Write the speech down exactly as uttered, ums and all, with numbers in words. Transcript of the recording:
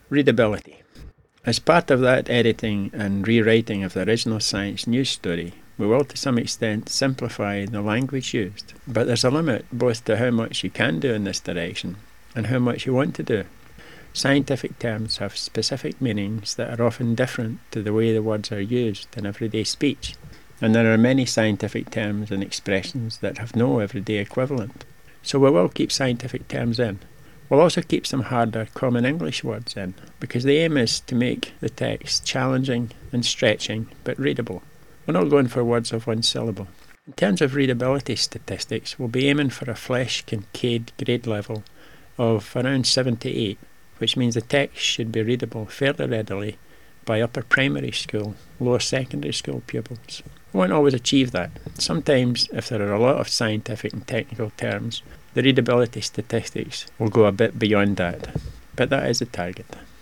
Readability. As part of that editing and rewriting of the original science news story, we will to some extent simplify the language used, but there's a limit both to how much you can do in this direction and how much you want to do. Scientific terms have specific meanings that are often different to the way the words are used in everyday speech, and there are many scientific terms and expressions that have no everyday equivalent. So we will keep scientific terms in. We'll also keep some harder common English words in, because the aim is to make the text challenging and stretching, but readable. We're not going for words of one syllable. In terms of readability statistics, we'll be aiming for a Flesch-Kincaid grade level of around seven to eight, which means the text should be readable fairly readily by upper primary school, lower secondary school pupils. We won't always achieve that. Sometimes, if there are a lot of scientific and technical terms, the readability statistics will go a bit beyond that, but that is the target.